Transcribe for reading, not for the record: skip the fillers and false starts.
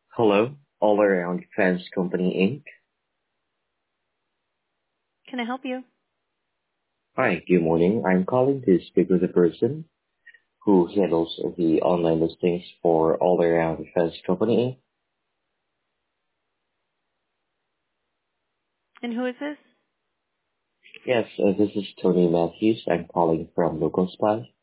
Hello, All Around Fence Company Inc. Can I help you? Hi, good morning. I'm calling to speak with the person who handles the online listings for All Around Fence Company And who is this? Inc. Yes, this is Tony Matthews. I'm calling from Local Supply.